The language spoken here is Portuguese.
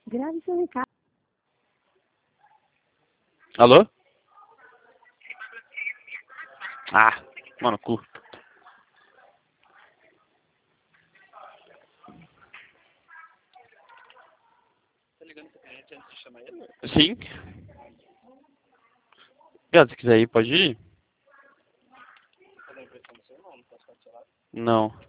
Grave seu recado. Alô? Ah, mano, cu. Tá ligando pro cliente antes de chamar ele? Sim. Gato, se quiser ir, pode ir? Não.